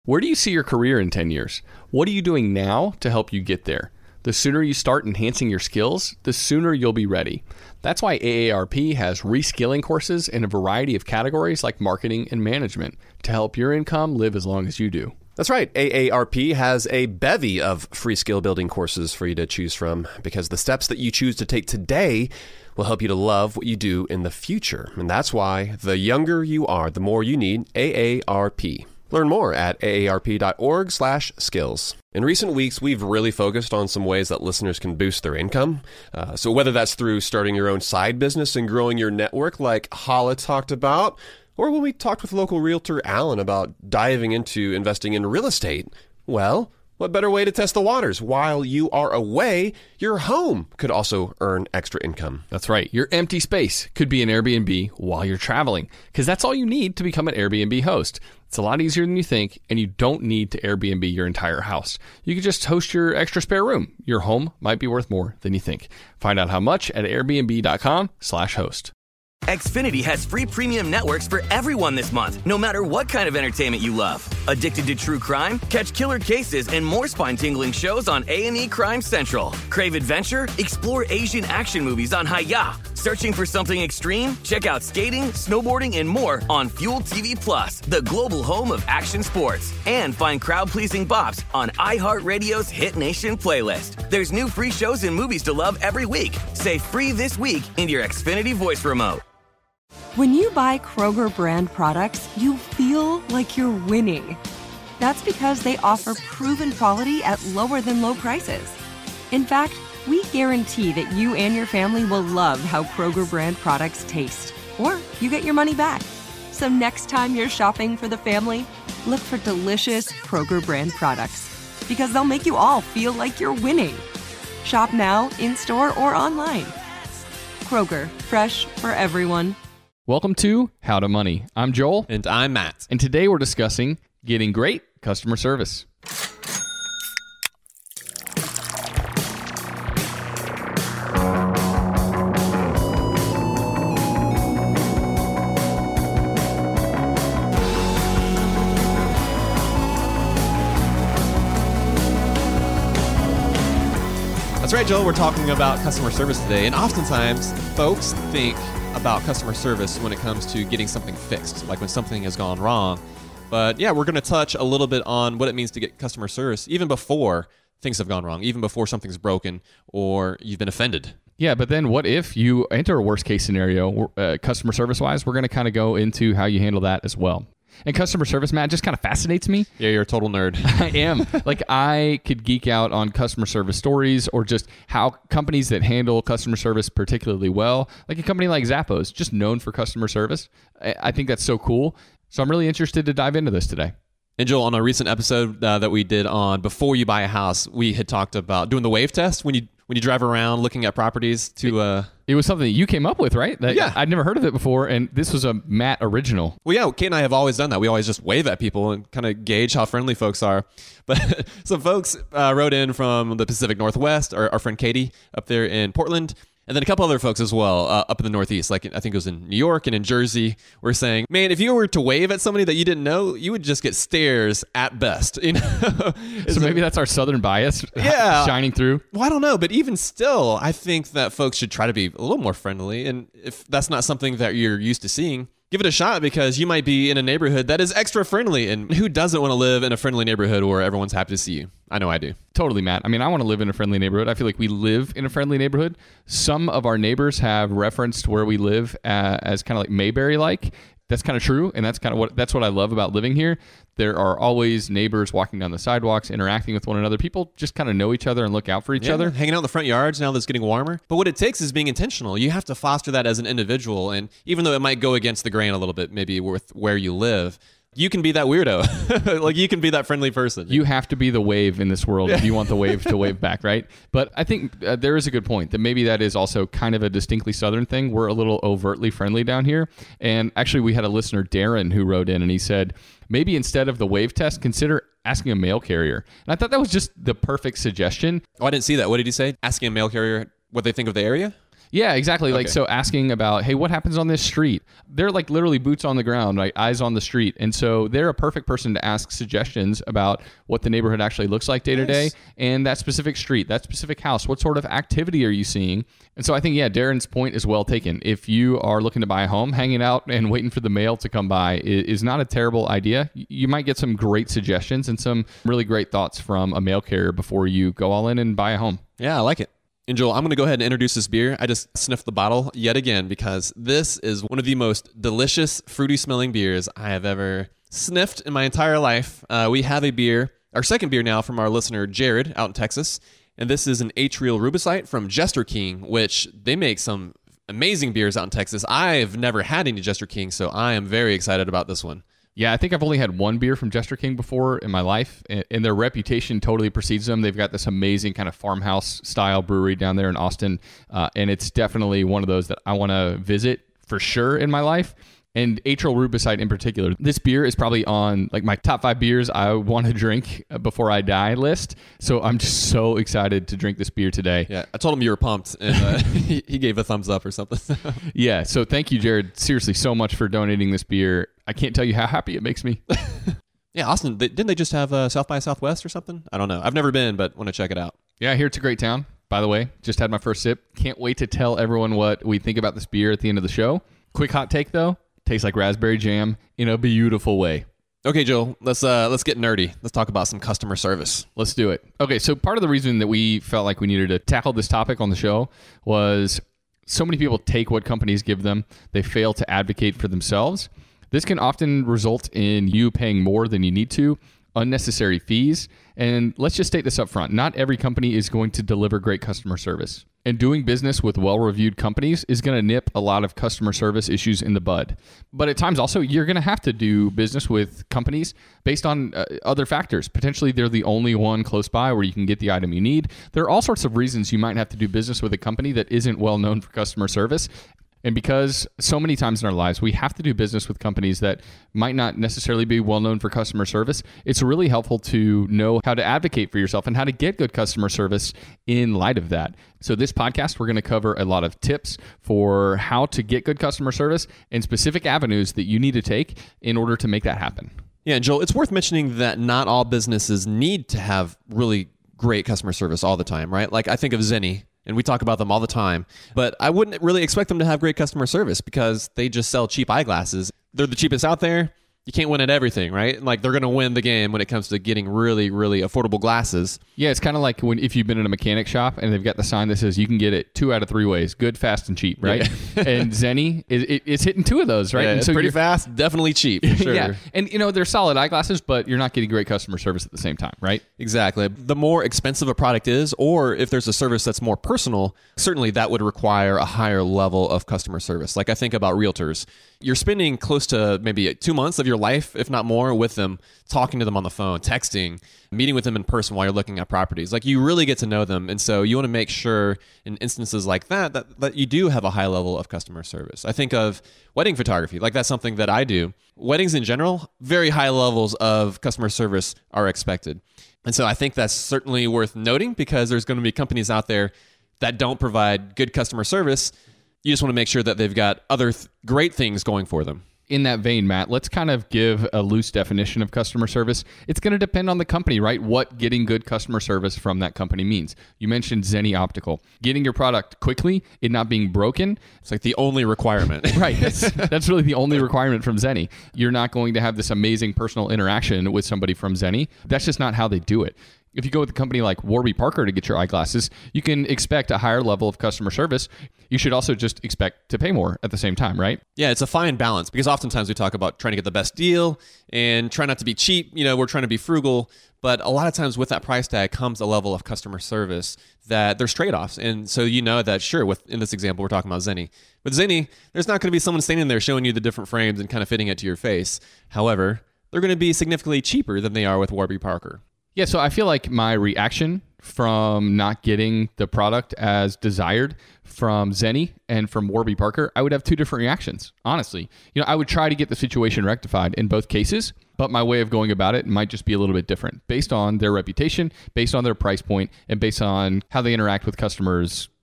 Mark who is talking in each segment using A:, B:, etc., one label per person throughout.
A: Where do you see your career in 10 years? What are you doing now to help you get there? The sooner you start enhancing your skills, the sooner you'll be ready. That's why AARP has reskilling courses in a variety of categories like marketing and management to help your income live as long as you do.
B: That's right. AARP has a bevy of free skill building courses for you to choose from because the steps that you choose to take today will help you to love what you do in the future. And that's why the younger you are, the more you need AARP. Learn more at aarp.org/skills. In recent weeks, we've really focused on some ways that listeners can boost their income. So whether that's through starting your own side business and growing your network like Hala talked about, or when we talked with local realtor Alan about diving into investing in real estate, well, what better way to test the waters? While you are away, your home could also earn extra income.
A: That's right. Your empty space could be an Airbnb while you're traveling, because that's all you need to become an Airbnb host. It's a lot easier than you think, and you don't need to Airbnb your entire house. You can just host your extra spare room. Your home might be worth more than you think. Find out how much at airbnb.com/host.
C: Xfinity has free premium networks for everyone this month, no matter what kind of entertainment you love. Addicted to true crime? Catch killer cases and more spine-tingling shows on A&E Crime Central. Crave adventure? Explore Asian action movies on Hi-YAH. Searching for something extreme? Check out skating, snowboarding, and more on Fuel TV Plus, the global home of action sports. And find crowd-pleasing bops on iHeartRadio's Hit Nation playlist. There's new free shows and movies to love every week. Say free this week in your Xfinity voice remote.
D: When you buy Kroger brand products, you feel like you're winning. That's because they offer proven quality at lower than low prices. In fact, we guarantee that you and your family will love how Kroger brand products taste, or you get your money back. So next time you're shopping for the family, look for delicious Kroger brand products, because they'll make you all feel like you're winning. Shop now, in-store, or online. Kroger, fresh for everyone.
A: Welcome to How to Money. I'm Joel.
B: And I'm Matt.
A: And today we're discussing getting great customer service.
E: That's right, Joel. We're talking about customer service today. And oftentimes, folks think about customer service when it comes to getting something fixed, like when something has gone wrong. But yeah, we're going to touch a little bit on what it means to get customer service even before things have gone wrong, even before something's broken or you've been offended.
A: Yeah, but then what if you enter a worst case scenario, customer service wise? We're going to kind of go into how you handle that as well. And customer service, Matt, just kind of fascinates me.
E: Yeah, you're a total nerd.
A: I am. Like, I could geek out on customer service stories or just how companies that handle customer service particularly well, like a company like Zappos, just known for customer service. I think that's so cool. So I'm really interested to dive into this today.
E: And Joel, on a recent episode that we did on Before You Buy a House, we had talked about doing the wave test when you drive around looking at properties to...
A: It was something that you came up with, right?
E: Yeah.
A: I'd never heard of it before, and this was a Matt original.
E: Well, yeah, Kate and I have always done that. We always just wave at people and kind of gauge how friendly folks are. But some folks wrote in from the Pacific Northwest, our friend Katie up there in Portland, and then a couple other folks as well up in the Northeast, like I think it was in New York and in Jersey, were saying, man, if you were to wave at somebody that you didn't know, you would just get stares at best. You know?
A: So maybe that's our Southern bias shining through.
E: Well, I don't know, but even still, I think that folks should try to be a little more friendly. And if that's not something that you're used to seeing, give it a shot, because you might be in a neighborhood that is extra friendly. And who doesn't want to live in a friendly neighborhood where everyone's happy to see you? I know I do.
A: Totally, Matt. I mean, I want to live in a friendly neighborhood. I feel like we live in a friendly neighborhood. Some of our neighbors have referenced where we live as kind of like Mayberry-like. That's kind of true, and that's what I love about living here. There are always neighbors walking down the sidewalks, interacting with one another. People just kind of know each other and look out for each other.
E: Hanging out in the front yards now that it's getting warmer. But what it takes is being intentional. You have to foster that as an individual, and even though it might go against the grain a little bit, maybe with where you live, you can be that weirdo. Like, you can be that friendly person.
A: You have to be the wave in this world if you want the wave to wave back, right? But I think there is a good point that maybe that is also kind of a distinctly Southern thing. We're a little overtly friendly down here. And actually, we had a listener, Darren, who wrote in and he said, maybe instead of the wave test, consider asking a mail carrier. And I thought that was just the perfect suggestion.
E: Oh, I didn't see that. What did he say? Asking a mail carrier what they think of the area?
A: Yeah, exactly. Like,
E: Okay.
A: so asking about, hey, what happens on this street? They're like literally boots on the ground, right? Eyes on the street. And so they're a perfect person to ask suggestions about what the neighborhood actually looks like day to day and that specific street, that specific house. What sort of activity are you seeing? And so I think, yeah, Darren's point is well taken. If you are looking to buy a home, hanging out and waiting for the mail to come by is not a terrible idea. You might get some great suggestions and some really great thoughts from a mail carrier before you go all in and buy a home.
E: Yeah, I like it. And Joel, I'm going to go ahead and introduce this beer. I just sniffed the bottle yet again because this is one of the most delicious, fruity smelling beers I have ever sniffed in my entire life. We have a beer, our second beer now from our listener, Jared, out in Texas. And this is an Atrial Rubicite from Jester King, which they make some amazing beers out in Texas. I've never had any Jester King, so I am very excited about this one.
A: Yeah, I think I've only had one beer from Jester King before in my life, and their reputation totally precedes them. They've got this amazing kind of farmhouse-style brewery down there in Austin, and it's definitely one of those that I want to visit for sure in my life. And Atrial Rubicite in particular. This beer is probably on like my top 5 beers I want to drink before I die list. So I'm just so excited to drink this beer today.
E: Yeah, I told him you were pumped, and he gave a thumbs up or something.
A: Yeah, so thank you, Jared, seriously so much for donating this beer. I can't tell you how happy it makes me.
E: Yeah, Austin, didn't they just have South by Southwest or something? I don't know. I've never been, but want to check it out.
A: Yeah, I hear it's a great town. By the way, just had my first sip. Can't wait to tell everyone what we think about this beer at the end of the show. Quick hot take, though. Tastes like raspberry jam in a beautiful way.
E: Okay, Joel, let's get nerdy. Let's talk about some customer service.
A: Let's do it. Okay, so part of the reason that we felt like we needed to tackle this topic on the show was so many people take what companies give them. They fail to advocate for themselves. This can often result in you paying more than you need to, unnecessary fees, and let's just state this up front. Not every company is going to deliver great customer service. And doing business with well-reviewed companies is going to nip a lot of customer service issues in the bud. But at times also, you're going to have to do business with companies based on other factors. Potentially, they're the only one close by where you can get the item you need. There are all sorts of reasons you might have to do business with a company that isn't well known for customer service. And because so many times in our lives, we have to do business with companies that might not necessarily be well known for customer service, it's really helpful to know how to advocate for yourself and how to get good customer service in light of that. So this podcast, we're going to cover a lot of tips for how to get good customer service and specific avenues that you need to take in order to make that happen.
E: Yeah, Joel, it's worth mentioning that not all businesses need to have really great customer service all the time, right? Like I think of Zenni, and we talk about them all the time, but I wouldn't really expect them to have great customer service because they just sell cheap eyeglasses. They're the cheapest out there. You can't win at everything, right? Like they're going to win the game when it comes to getting really, really affordable glasses.
A: Yeah, it's kind of like if you've been in a mechanic shop and they've got the sign that says you can get it 2 out of 3 ways, good, fast, and cheap, right? Yeah. And Zenni, it's hitting 2 of those, right?
E: Yeah,
A: and
E: it's
A: so
E: pretty fast, definitely cheap, for sure.
A: Yeah, and they're solid eyeglasses, but you're not getting great customer service at the same time, right?
E: Exactly. The more expensive a product is, or if there's a service that's more personal, certainly that would require a higher level of customer service. Like I think about realtors. You're spending close to maybe 2 months of your life, if not more, with them, talking to them on the phone, texting, meeting with them in person while you're looking at properties. Like you really get to know them. And so you want to make sure in instances like that you do have a high level of customer service. I think of wedding photography. Like that's something that I do. Weddings in general, very high levels of customer service are expected. And so I think that's certainly worth noting because there's going to be companies out there that don't provide good customer service. You just want to make sure that they've got other great things going for them.
A: In that vein, Matt, let's kind of give a loose definition of customer service. It's going to depend on the company, right? What getting good customer service from that company means. You mentioned Zenni Optical. Getting your product quickly, it not being broken.
E: It's like the only requirement.
A: Right. That's really the only requirement from Zenni. You're not going to have this amazing personal interaction with somebody from Zenni. That's just not how they do it. If you go with a company like Warby Parker to get your eyeglasses, you can expect a higher level of customer service. You should also just expect to pay more at the same time, right?
E: Yeah, it's a fine balance because oftentimes we talk about trying to get the best deal and try not to be cheap. We're trying to be frugal. But a lot of times with that price tag comes a level of customer service that there's trade-offs. And so that, sure, in this example, we're talking about Zenni. With Zenni, there's not going to be someone standing there showing you the different frames and kind of fitting it to your face. However, they're going to be significantly cheaper than they are with Warby Parker.
A: Yeah, so I feel like my reaction from not getting the product as desired from Zenni and from Warby Parker, I would have 2 different reactions, honestly. I would try to get the situation rectified in both cases, but my way of going about it might just be a little bit different based on their reputation, based on their price point, and based on how they interact with customers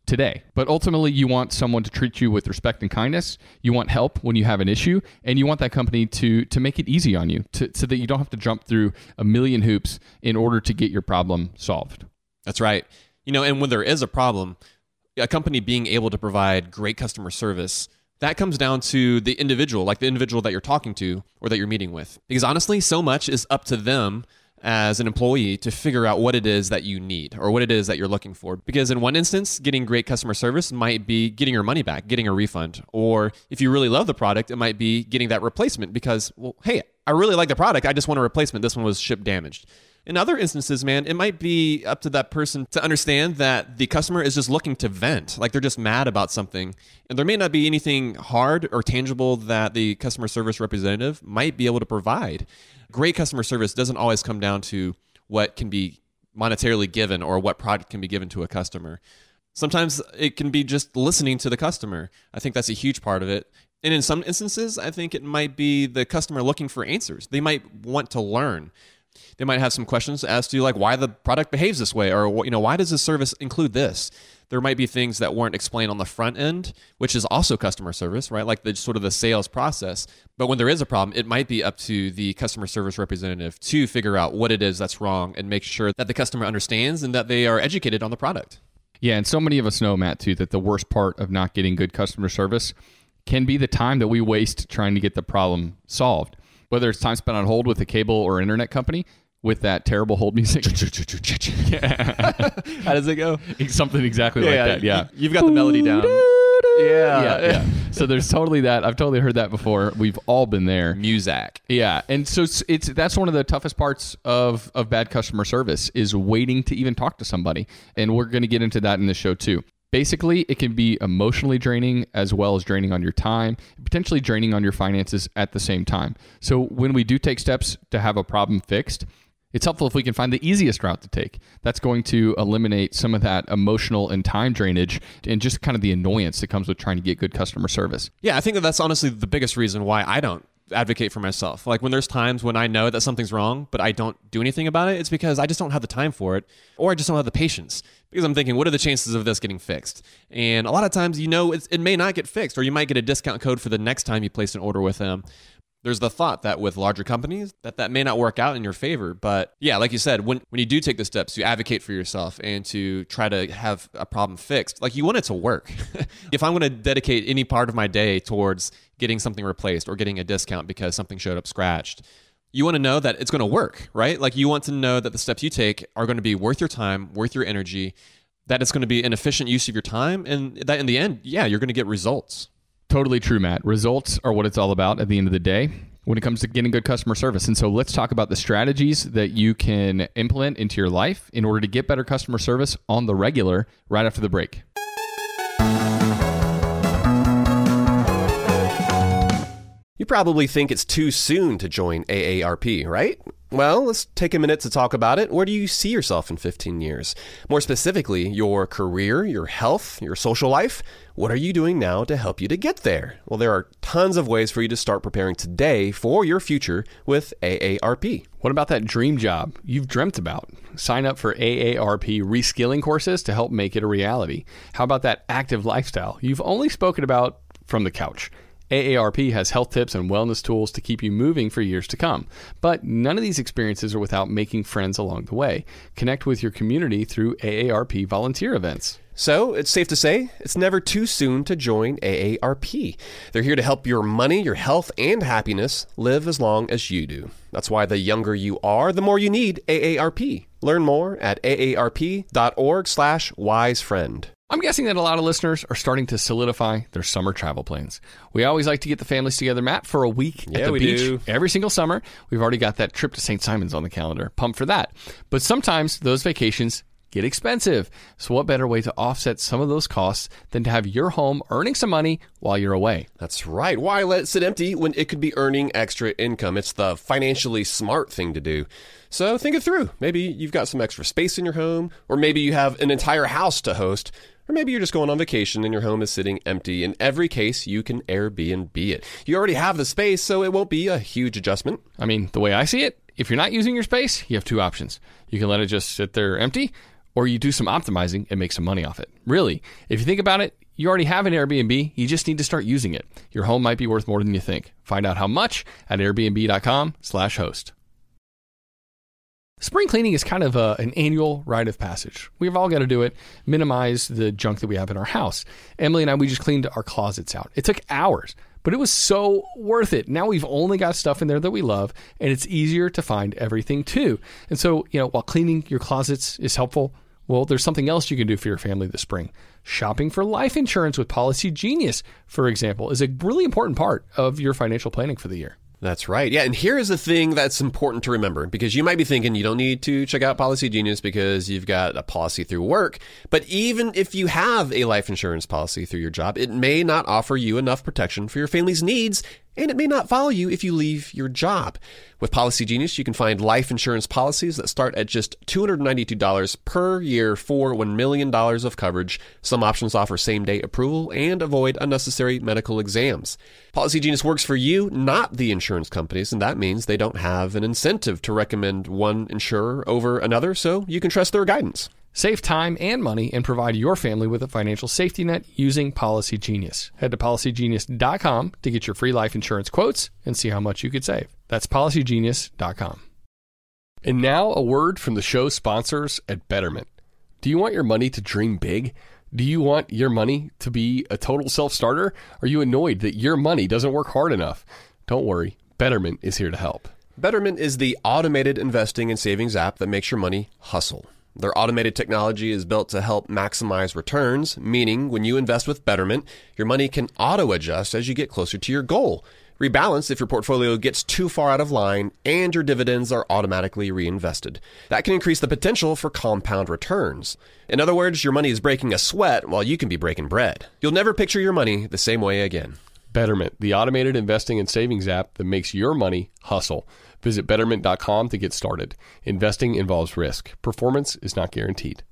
A: today. But ultimately, you want someone to treat you with respect and kindness. You want help when you have an issue, and you want that company to make it easy on you so that you don't have to jump through a million hoops in order to get your problem solved.
E: That's right. And when there is a problem, a company being able to provide great customer service, that comes down to the individual, like the individual that you're talking to or that you're meeting with. Because honestly, so much is up to them as an employee to figure out what it is that you need or what it is that you're looking for. Because in one instance, getting great customer service might be getting your money back, getting a refund. Or if you really love the product, it might be getting that replacement because, well, hey, I really like the product. I just want a replacement. This one was ship damaged. In other instances, man, it might be up to that person to understand that the customer is just looking to vent, like they're just mad about something. And there may not be anything hard or tangible that the customer service representative might be able to provide. Great customer service doesn't always come down to what can be monetarily given or what product can be given to a customer. Sometimes it can be just listening to the customer. I think that's a huge part of it. And in some instances, I think it might be the customer looking for answers. They might want to learn. They might have some questions as to like why the product behaves this way, or why does this service include this? There might be things that weren't explained on the front end, which is also customer service, right? Like the sort of the sales process. But when there is a problem, it might be up to the customer service representative to figure out what it is that's wrong and make sure that the customer understands and that they are educated on the product.
A: Yeah, and so many of us know, Matt, too, that the worst part of not getting good customer service can be the time that we waste trying to get the problem solved. Whether it's time spent on hold with a cable or internet company with that terrible hold music.
E: How does it go?
A: Something exactly like that, yeah.
E: You've got the melody down.
A: Yeah. So there's totally that. I've totally heard that before. We've all been there.
E: Muzak.
A: Yeah, and so that's one of the toughest parts of bad customer service is waiting to even talk to somebody. And we're going to get into that in the show too. Basically, it can be emotionally draining as well as draining on your time, potentially draining on your finances at the same time. So when we do take steps to have a problem fixed, it's helpful if we can find the easiest route to take. That's going to eliminate some of that emotional and time drainage and just kind of the annoyance that comes with trying to get good customer service.
E: Yeah, I think that's honestly the biggest reason why I don't advocate for myself. Like when there's times when I know that something's wrong, but I don't do anything about it, it's because I just don't have the time for it, or I just don't have the patience. Because I'm thinking, what are the chances of this getting fixed? And a lot of times, it may not get fixed, or you might get a discount code for the next time you place an order with them. There's the thought that with larger companies, that may not work out in your favor. But yeah, like you said, when you do take the steps to advocate for yourself and to try to have a problem fixed, like you want it to work. If I'm going to dedicate any part of my day towards getting something replaced or getting a discount because something showed up scratched, you want to know that it's going to work, right? Like you want to know that the steps you take are going to be worth your time, worth your energy, that it's going to be an efficient use of your time, and that in the end, yeah, you're going to get results.
A: Totally true, Matt. Results are what it's all about at the end of the day when it comes to getting good customer service. And so let's talk about the strategies that you can implement into your life in order to get better customer service on the regular right after the break.
B: You probably think it's too soon to join AARP, right? Well, let's take a minute to talk about it. Where do you see yourself in 15 years? More specifically, your career, your health, your social life. What are you doing now to help you to get there? Well, there are tons of ways for you to start preparing today for your future with AARP.
A: What about that dream job you've dreamt about? Sign up for AARP reskilling courses to help make it a reality. How about that active lifestyle you've only spoken about from the couch? AARP has health tips and wellness tools to keep you moving for years to come. But none of these experiences are without making friends along the way. Connect with your community through AARP volunteer events.
B: So it's safe to say it's never too soon to join AARP. They're here to help your money, your health, and happiness live as long as you do. That's why the younger you are, the more you need AARP. Learn more at aarp.org/wisefriend.
A: I'm guessing that a lot of listeners are starting to solidify their summer travel plans. We always like to get the families together, Matt, for a week at the beach every single summer. We've already got that trip to St. Simon's on the calendar. Pumped for that. But sometimes those vacations get expensive. So what better way to offset some of those costs than to have your home earning some money while you're away?
B: That's right. Why let it sit empty when it could be earning extra income? It's the financially smart thing to do. So think it through. Maybe you've got some extra space in your home, or maybe you have an entire house to host, or maybe you're just going on vacation and your home is sitting empty. In every case, you can Airbnb it. You already have the space, so it won't be a huge adjustment.
A: I mean, the way I see it, if you're not using your space, you have two options. You can let it just sit there empty, or you do some optimizing and make some money off it. Really, if you think about it, you already have an Airbnb. You just need to start using it. Your home might be worth more than you think. Find out how much at airbnb.com/host. Spring cleaning is kind of an annual rite of passage. We've all got to do it, minimize the junk that we have in our house. Emily and I, we just cleaned our closets out. It took hours, but it was so worth it. Now we've only got stuff in there that we love, and it's easier to find everything too. And so, while cleaning your closets is helpful, well, there's something else you can do for your family this spring. Shopping for life insurance with Policy Genius, for example, is a really important part of your financial planning for the year.
B: That's right. Yeah, and here is the thing that's important to remember, because you might be thinking you don't need to check out Policy Genius because you've got a policy through work. But even if you have a life insurance policy through your job, it may not offer you enough protection for your family's needs, and it may not follow you if you leave your job. With Policy Genius, you can find life insurance policies that start at just $292 per year for $1 million of coverage. Some options offer same-day approval and avoid unnecessary medical exams. Policy Genius works for you, not the insurance companies, and that means they don't have an incentive to recommend one insurer over another, so you can trust their guidance.
A: Save time and money and provide your family with a financial safety net using Policy Genius. Head to policygenius.com to get your free life insurance quotes and see how much you could save. That's policygenius.com. And now a word from the show sponsors at Betterment. Do you want your money to dream big? Do you want your money to be a total self-starter? Are you annoyed that your money doesn't work hard enough? Don't worry, Betterment is here to help.
B: Betterment is the automated investing and savings app that makes your money hustle. Their automated technology is built to help maximize returns, meaning when you invest with Betterment, your money can auto-adjust as you get closer to your goal. Rebalance if your portfolio gets too far out of line, and your dividends are automatically reinvested. That can increase the potential for compound returns. In other words, your money is breaking a sweat while you can be breaking bread. You'll never picture your money the same way again.
A: Betterment, the automated investing and savings app that makes your money hustle. Visit Betterment.com to get started. Investing involves risk. Performance is not guaranteed.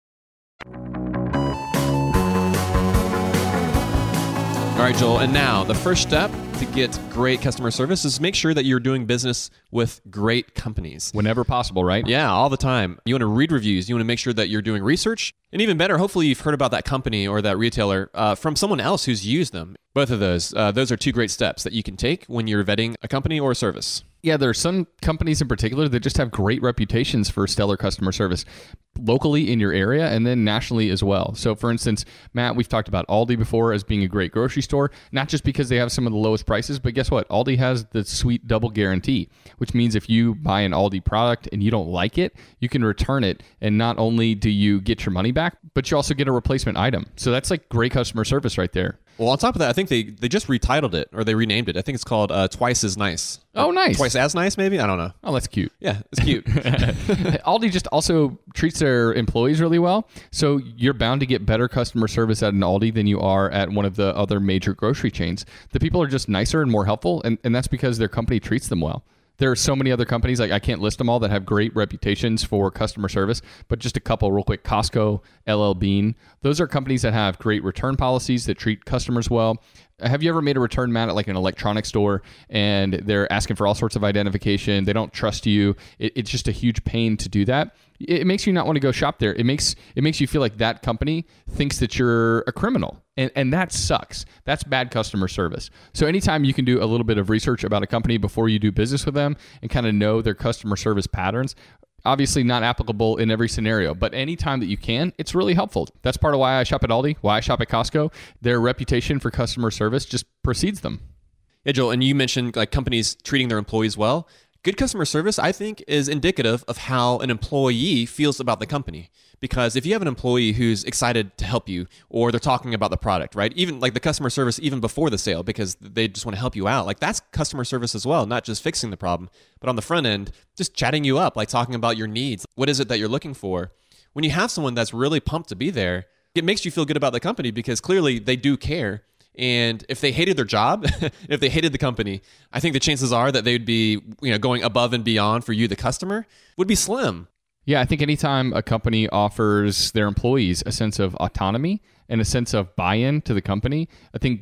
E: All right, Joel. And now the first step to get great customer service is make sure that you're doing business with great companies.
A: Whenever possible, right?
E: Yeah, all the time. You want to read reviews. You want to make sure that you're doing research. And even better, hopefully you've heard about that company or that retailer from someone else who's used them. Both of those are two great steps that you can take when you're vetting a company or a service.
A: Yeah, there are some companies in particular that just have great reputations for stellar customer service locally in your area and then nationally as well. So for instance, Matt, we've talked about Aldi before as being a great grocery store, not just because they have some of the lowest prices, but guess what? Aldi has the sweet double guarantee, which means if you buy an Aldi product and you don't like it, you can return it. And not only do you get your money back, but you also get a replacement item. So that's like great customer service right there.
E: Well, on top of that, I think they just retitled it or they renamed it. I think it's called Twice as Nice.
A: Oh, nice.
E: Twice as Nice, maybe? I don't know.
A: Oh, that's cute.
E: Yeah, it's cute.
A: Aldi just also treats their employees really well. So you're bound to get better customer service at an Aldi than you are at one of the other major grocery chains. The people are just nicer and more helpful, and that's because their company treats them well. There are so many other companies, like I can't list them all, that have great reputations for customer service, but just a couple real quick. Costco, LL Bean, those are companies that have great return policies that treat customers well. Have you ever made a return, Matt, at like an electronics store and they're asking for all sorts of identification? They don't trust you. It's just a huge pain to do that. It makes you not want to go shop there. It makes you feel like that company thinks that you're a criminal. And that sucks. That's bad customer service. So anytime you can do a little bit of research about a company before you do business with them and kind of know their customer service patterns, obviously not applicable in every scenario, but anytime that you can, it's really helpful. That's part of why I shop at Aldi, why I shop at Costco. Their reputation for customer service just precedes them.
E: Yeah, Joel, and you mentioned like companies treating their employees well. Good customer service, I think, is indicative of how an employee feels about the company. Because if you have an employee who's excited to help you, or they're talking about the product, right? Even like the customer service, even before the sale, because they just want to help you out. Like that's customer service as well, not just fixing the problem, but on the front end, just chatting you up, like talking about your needs. What is it that you're looking for? When you have someone that's really pumped to be there, it makes you feel good about the company because clearly they do care. And if they hated their job, if they hated the company, I think the chances are that they would be, going above and beyond for you, the customer, would be slim.
A: Yeah, I think anytime a company offers their employees a sense of autonomy and a sense of buy-in to the company, I think that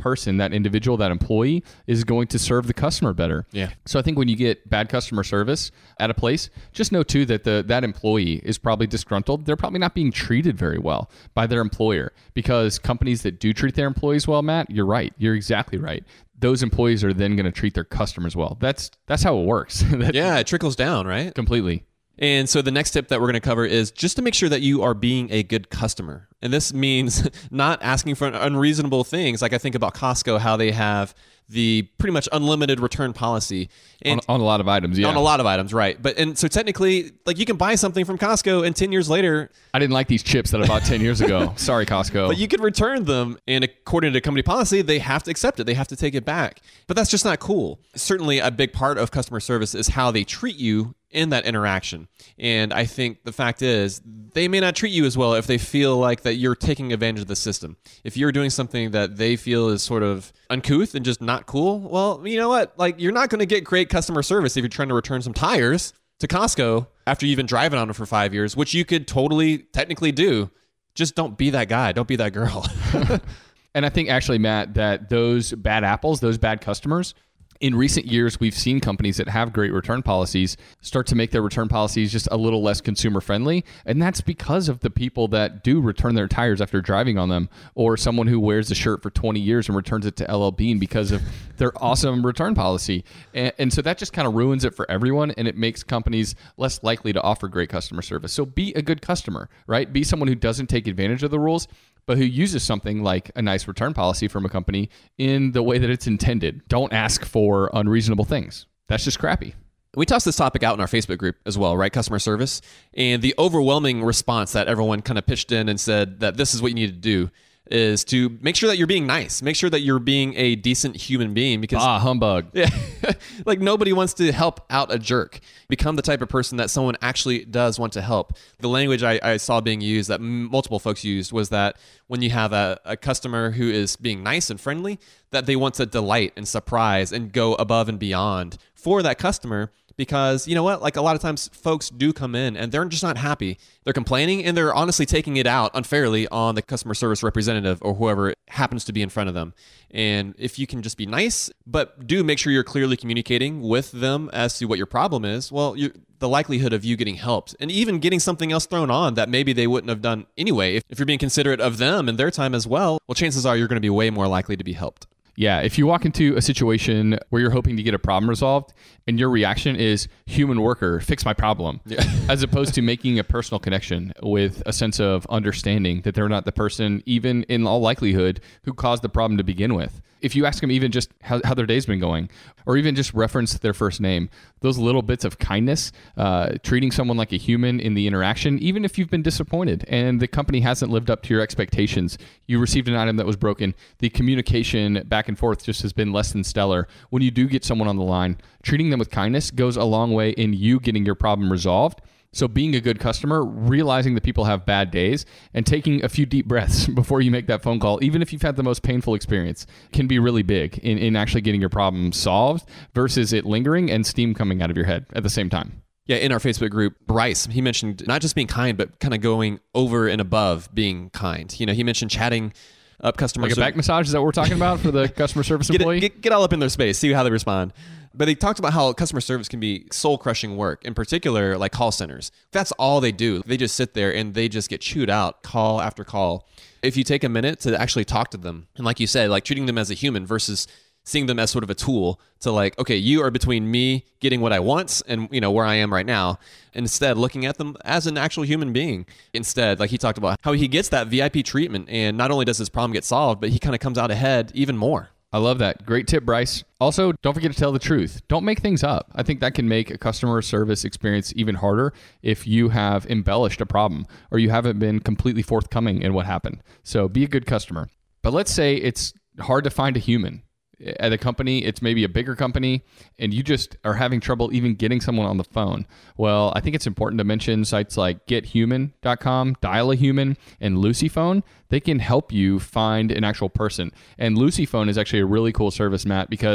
A: person, that individual, that employee is going to serve the customer better.
E: Yeah.
A: So I think when you get bad customer service at a place, just know too that that employee is probably disgruntled. They're probably not being treated very well by their employer, because companies that do treat their employees well, Matt, you're right. You're exactly right. Those employees are then going to treat their customers well. That's how it works.
E: Yeah, it trickles down, right?
A: Completely.
E: And so the next tip that we're going to cover is just to make sure that you are being a good customer. And this means not asking for unreasonable things. Like I think about Costco, how they have the pretty much unlimited return policy. And
A: On a lot of items, yeah.
E: on a lot of items, right. And so technically, like you can buy something from Costco and 10 years later,
A: I didn't like these chips that I bought 10 years ago. Sorry, Costco.
E: but you could return them. And according to company policy, they have to accept it. They have to take it back. But that's just not cool. Certainly a big part of customer service is how they treat you in that interaction. And I think the fact is they may not treat you as well if they feel like that you're taking advantage of the system. If you're doing something that they feel is sort of uncouth and just not cool, well, you know what? Like you're not going to get great customer service if you're trying to return some tires to Costco after you've been driving on them for 5 years, which you could totally technically do. Just don't be that guy. Don't be that girl.
A: And I think actually, Matt, that those bad apples, those bad customers, in recent years, we've seen companies that have great return policies start to make their return policies just a little less consumer friendly. And that's because of the people that do return their tires after driving on them, or someone who wears a shirt for 20 years and returns it to LL Bean because of their awesome return policy. And so that just kind of ruins it for everyone, and it makes companies less likely to offer great customer service. So be a good customer, right? Be someone who doesn't take advantage of the rules, but who uses something like a nice return policy from a company in the way that it's intended. Don't ask for unreasonable things. That's just crappy.
E: We tossed this topic out in our Facebook group as well, right? Customer service. And the overwhelming response that everyone kind of pitched in and said that this is what you need to do is to make sure that you're being nice. Make sure that you're being a decent human being, because
A: humbug.
E: Yeah, like nobody wants to help out a jerk. Become the type of person that someone actually does want to help. The language I saw being used that multiple folks used was that when you have a customer who is being nice and friendly, that they want to delight and surprise and go above and beyond for that customer. Because you know what? Like a lot of times folks do come in and they're just not happy. They're complaining and they're honestly taking it out unfairly on the customer service representative or whoever happens to be in front of them. And if you can just be nice, but do make sure you're clearly communicating with them as to what your problem is, well, the likelihood of you getting helped and even getting something else thrown on that maybe they wouldn't have done anyway, if you're being considerate of them and their time as well, chances are you're going to be way more likely to be helped.
A: Yeah, if you walk into a situation where you're hoping to get a problem resolved and your reaction is human worker, fix my problem, as opposed to making a personal connection with a sense of understanding that they're not the person, even in all likelihood, who caused the problem to begin with. If you ask them even just how their day's been going, or even just reference their first name, those little bits of kindness, treating someone like a human in the interaction, even if you've been disappointed and the company hasn't lived up to your expectations, you received an item that was broken, the communication back and forth just has been less than stellar. When you do get someone on the line, treating them with kindness goes a long way in you getting your problem resolved. So being a good customer, realizing that people have bad days, and taking a few deep breaths before you make that phone call, even if you've had the most painful experience, can be really big in actually getting your problem solved versus it lingering and steam coming out of your head at the same time.
E: Yeah, in our Facebook group, Bryce, he mentioned not just being kind, but kind of going over and above being kind. You know, he mentioned chatting up customers.
A: Like a back massage, is that what we're talking about for the customer service employee?
E: Get all up in their space, see how they respond. But they talked about how customer service can be soul-crushing work, in particular, like call centers. That's all they do. They just sit there and they just get chewed out call after call. If you take a minute to actually talk to them, and like you said, like treating them as a human versus seeing them as sort of a tool to like, okay, you are between me getting what I want and, you know, where I am right now. Instead, looking at them as an actual human being. Instead, like he talked about how he gets that VIP treatment, and not only does his problem get solved, but he kind of comes out ahead even more.
A: I love that. Great tip, Bryce. Also, don't forget to tell the truth. Don't make things up. I think that can make a customer service experience even harder if you have embellished a problem or you haven't been completely forthcoming in what happened. So be a good customer. But let's say it's hard to find a human. At a company, it's maybe a bigger company, and you just are having trouble even getting someone on the phone. Well, I think it's important to mention sites like gethuman.com, Dial a Human, and Lucyphone. They can help you find an actual person. And Lucyphone is actually a really cool service, Matt, because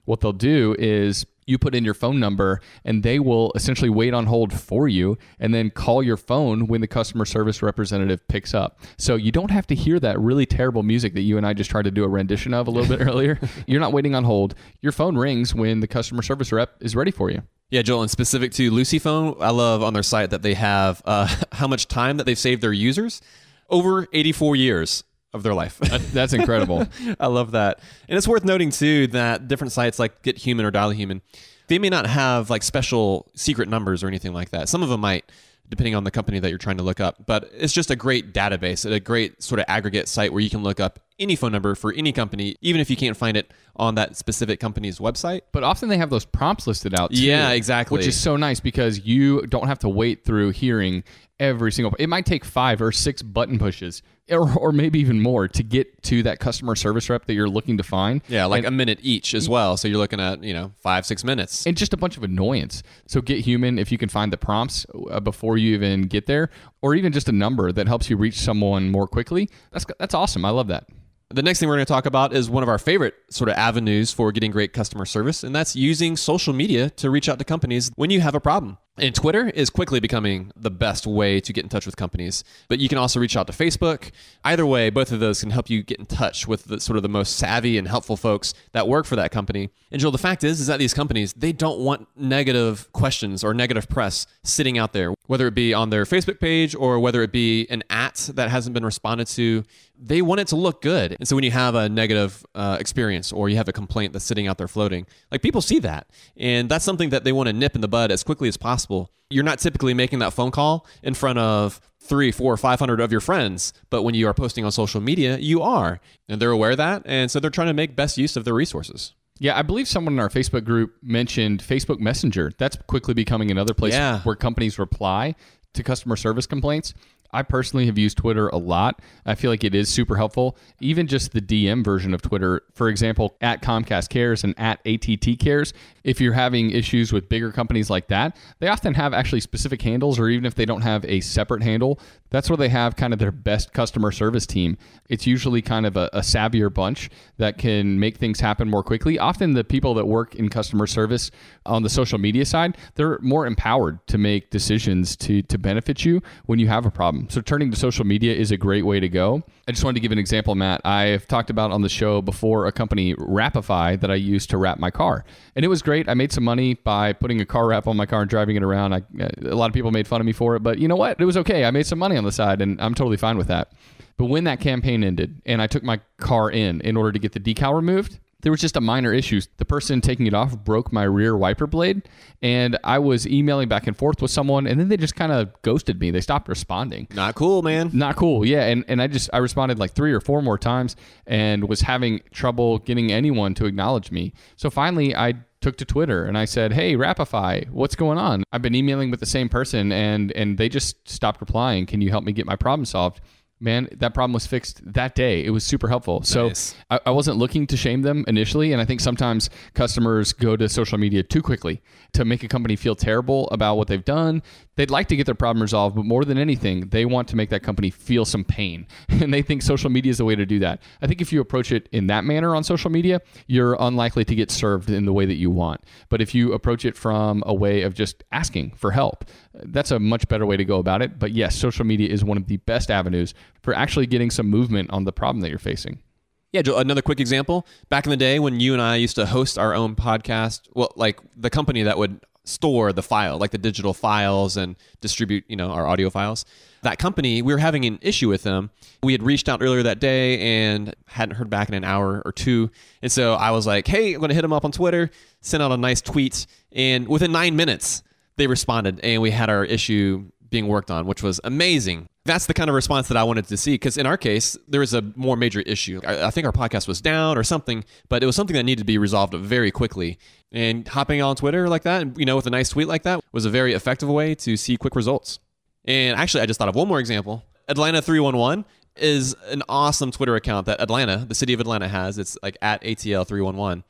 A: What they'll do is you put in your phone number and they will essentially wait on hold for you and then call your phone when the customer service representative picks up. So you don't have to hear that really terrible music that you and I just tried to do a rendition of a little bit earlier. You're not waiting on hold. Your phone rings when the customer service rep is ready for you.
E: Yeah, Joel, and specific to Lucy Phone, I love on their site that they have how much time that they've saved their users. Over 84 years of their life.
A: That's incredible.
E: I love that. And it's worth noting, too, that different sites like Get Human or Dial Human, they may not have like special secret numbers or anything like that. Some of them might, depending on the company that you're trying to look up. But it's just a great database, a great sort of aggregate site where you can look up any phone number for any company, even if you can't find it on that specific company's website.
A: But often they have those prompts listed out, too.
E: Yeah, exactly.
A: Which is so nice because you don't have to wait through hearing every single... It might take 5 or 6 button pushes or maybe even more to get to that customer service rep that you're looking to find.
E: Yeah, like a minute each as well. So you're looking at, 5-6 minutes.
A: And just a bunch of annoyance. So Get Human, if you can find the prompts before you even get there, or even just a number that helps you reach someone more quickly, that's awesome. I love that.
E: The next thing we're going to talk about is one of our favorite sort of avenues for getting great customer service, and that's using social media to reach out to companies when you have a problem. And Twitter is quickly becoming the best way to get in touch with companies. But you can also reach out to Facebook. Either way, both of those can help you get in touch with the sort of the most savvy and helpful folks that work for that company. And Joel, the fact is that these companies, they don't want negative questions or negative press sitting out there, whether it be on their Facebook page or whether it be an at that hasn't been responded to. They want it to look good. And so when you have a negative experience or you have a complaint that's sitting out there floating, like people see that. And that's something that they want to nip in the bud as quickly as possible. You're not typically making that phone call in front of 300, 400, 500 of your friends, but when you are posting on social media, you are. And they're aware of that. And so they're trying to make best use of their resources.
A: Yeah, I believe someone in our Facebook group mentioned Facebook Messenger. That's quickly becoming another place where companies reply to customer service complaints. I personally have used Twitter a lot. I feel like it is super helpful. Even just the DM version of Twitter, for example, at Comcast Cares and at ATT Cares, if you're having issues with bigger companies like that, they often have actually specific handles, or even if they don't have a separate handle, that's where they have kind of their best customer service team. It's usually kind of a savvier bunch that can make things happen more quickly. Often the people that work in customer service on the social media side, they're more empowered to make decisions to benefit you when you have a problem. So turning to social media is a great way to go. I just wanted to give an example, Matt. I've talked about on the show before a company, Wrapify, that I used to wrap my car. And it was great. I made some money by putting a car wrap on my car and driving it around. A lot of people made fun of me for it, but you know what? It was okay. I made some money on the side, and I'm totally fine with that. But when that campaign ended and I took my car in order to get the decal removed, there was just a minor issue. The person taking it off broke my rear wiper blade, and I was emailing back and forth with someone, and then they just kind of ghosted me. They stopped responding.
E: Not cool, man.
A: Not cool, yeah. And I responded like 3 or 4 more times and was having trouble getting anyone to acknowledge me. So finally, I took to Twitter and I said, "Hey, Wrapify, what's going on? I've been emailing with the same person, and they just stopped replying. Can you help me get my problem solved?" Man, that problem was fixed that day. It was super helpful.
E: Nice.
A: So I wasn't looking to shame them initially. And I think sometimes customers go to social media too quickly to make a company feel terrible about what they've done. They'd like to get their problem resolved, but more than anything, they want to make that company feel some pain. And they think social media is the way to do that. I think if you approach it in that manner on social media, you're unlikely to get served in the way that you want. But if you approach it from a way of just asking for help, that's a much better way to go about it. But yes, social media is one of the best avenues for actually getting some movement on the problem that you're facing.
E: Yeah, Joel, another quick example. Back in the day when you and I used to host our own podcast, well, like the company that would store the file, like the digital files and distribute, our audio files. That company, we were having an issue with them. We had reached out earlier that day and hadn't heard back in an hour or 2. And so I was like, hey, I'm going to hit them up on Twitter, send out a nice tweet. And within 9 minutes, they responded and we had our issue being worked on, which was amazing. That's the kind of response that I wanted to see, because in our case, there was a more major issue. I think our podcast was down or something, but it was something that needed to be resolved very quickly. And hopping on Twitter like that, with a nice tweet like that, was a very effective way to see quick results. And actually, I just thought of one more example. Atlanta 311 is an awesome Twitter account that Atlanta, the city of Atlanta, has. It's like at ATL 311.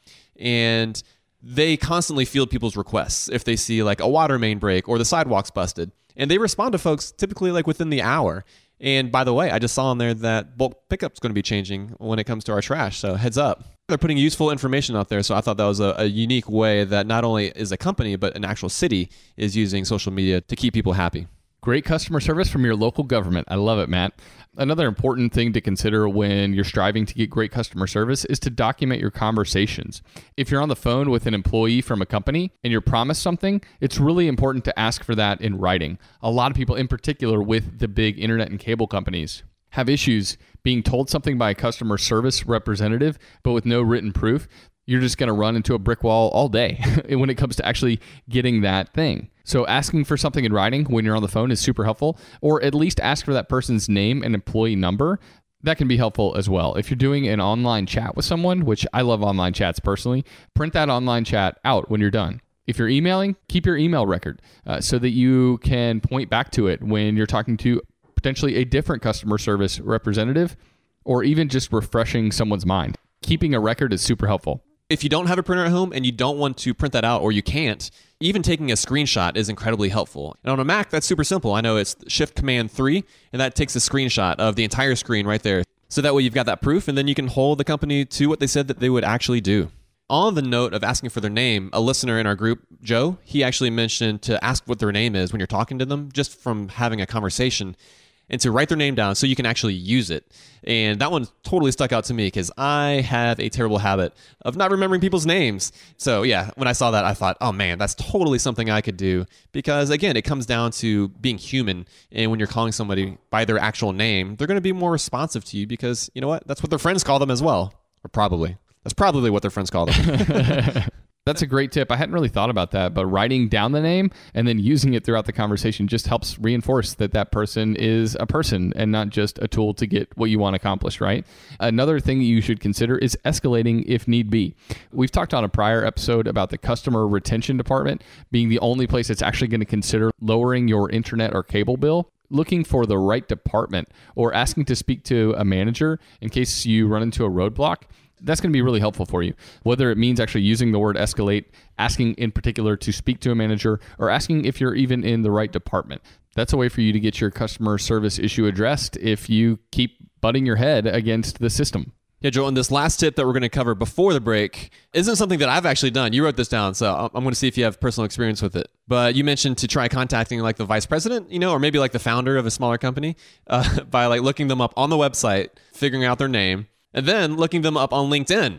E: And they constantly field people's requests if they see like a water main break or the sidewalk's busted. And they respond to folks typically like within the hour. And by the way, I just saw on there that bulk pickup's going to be changing when it comes to our trash. So heads up. They're putting useful information out there. So I thought that was a unique way that not only is a company, but an actual city is using social media to keep people happy.
A: Great customer service from your local government. I love it, Matt. Another important thing to consider when you're striving to get great customer service is to document your conversations. If you're on the phone with an employee from a company and you're promised something, it's really important to ask for that in writing. A lot of people, in particular with the big internet and cable companies, have issues being told something by a customer service representative, but with no written proof. You're just going to run into a brick wall all day when it comes to actually getting that thing. So asking for something in writing when you're on the phone is super helpful, or at least ask for that person's name and employee number. That can be helpful as well. If you're doing an online chat with someone, which I love online chats personally, print that online chat out when you're done. If you're emailing, keep your email record so that you can point back to it when you're talking to potentially a different customer service representative, or even just refreshing someone's mind. Keeping a record is super helpful.
E: If you don't have a printer at home and you don't want to print that out, or you can't, even taking a screenshot is incredibly helpful. And on a Mac, that's super simple. I know it's Shift-Command-3, and that takes a screenshot of the entire screen right there. So that way you've got that proof, and then you can hold the company to what they said that they would actually do. On the note of asking for their name, a listener in our group, Joe, he actually mentioned to ask what their name is when you're talking to them, just from having a conversation, and to write their name down so you can actually use it. And that one totally stuck out to me because I have a terrible habit of not remembering people's names. So yeah, when I saw that, I thought, oh man, that's totally something I could do. Because again, it comes down to being human. And when you're calling somebody by their actual name, they're going to be more responsive to you because, you know what? That's what their friends call them as well. Or probably. That's probably what their friends call them.
A: That's a great tip. I hadn't really thought about that, but writing down the name and then using it throughout the conversation just helps reinforce that that person is a person and not just a tool to get what you want accomplished, right? Another thing you should consider is escalating if need be. We've talked on a prior episode about the customer retention department being the only place that's actually going to consider lowering your internet or cable bill. Looking for the right department or asking to speak to a manager in case you run into a roadblock. That's going to be really helpful for you. Whether it means actually using the word escalate, asking in particular to speak to a manager, or asking if you're even in the right department. That's a way for you to get your customer service issue addressed if you keep butting your head against the system.
E: Yeah, Joel, and this last tip that we're going to cover before the break isn't something that I've actually done. You wrote this down, so I'm going to see if you have personal experience with it. But you mentioned to try contacting like the vice president, or maybe like the founder of a smaller company by like looking them up on the website, figuring out their name, and then looking them up on LinkedIn.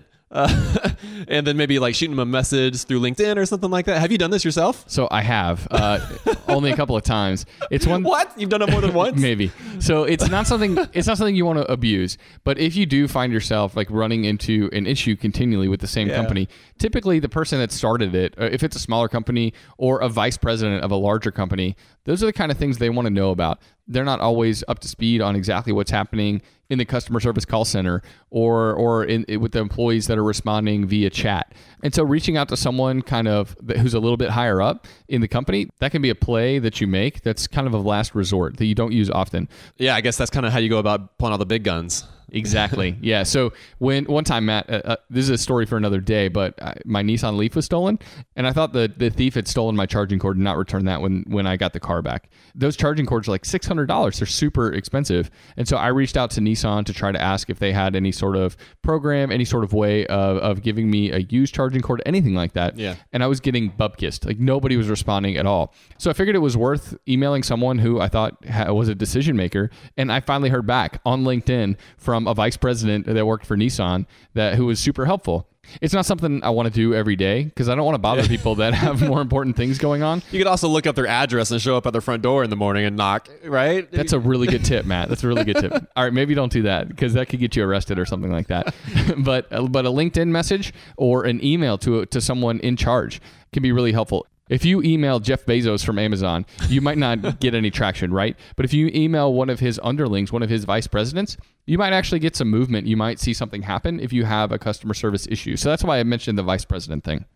E: And then maybe like shooting them a message through LinkedIn or something like that. Have you done this yourself?
A: So I have, only a couple of times. It's one.
E: What? You've done it more than once?
A: Maybe. So it's not something you want to abuse. But if you do find yourself like running into an issue continually with the same company, typically the person that started it, if it's a smaller company or a vice president of a larger company, those are the kind of things they want to know about. They're not always up to speed on exactly what's happening in the customer service call center or with the employees that are responding via chat. And so reaching out to someone kind of who's a little bit higher up in the company, that can be a play that you make that's kind of a last resort that you don't use often.
E: Yeah, I guess that's kind of how you go about pulling all the big guns.
A: Exactly. Yeah. So one time, Matt, this is a story for another day, but my Nissan Leaf was stolen, and I thought the thief had stolen my charging cord and not returned that when I got the car back. Those charging cords are like $600. They're super expensive. And so I reached out to Nissan to try to ask if they had any sort of program, any sort of way of giving me a used charging cord, anything like that.
E: Yeah.
A: And I was getting bub-kissed. Like nobody was responding at all. So I figured it was worth emailing someone who I thought was a decision maker. And I finally heard back on LinkedIn from a vice president that worked for Nissan who was super helpful. It's not something I want to do every day because I don't want to bother people that have more important things going on.
E: You could also look up their address and show up at their front door in the morning and knock, right?
A: That's a really good tip, Matt. That's a really good tip. All right, maybe don't do that because that could get you arrested or something like that. But a LinkedIn message or an email to someone in charge can be really helpful. If you email Jeff Bezos from Amazon, you might not get any traction, right? But if you email one of his underlings, one of his vice presidents, you might actually get some movement. You might see something happen if you have a customer service issue. So that's why I mentioned the vice president thing.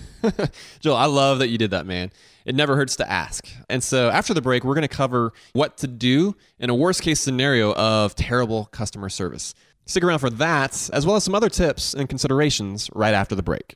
E: Joel, I love that you did that, man. It never hurts to ask. And so after the break, we're going to cover what to do in a worst case scenario of terrible customer service. Stick around for that, as well as some other tips and considerations right after the break.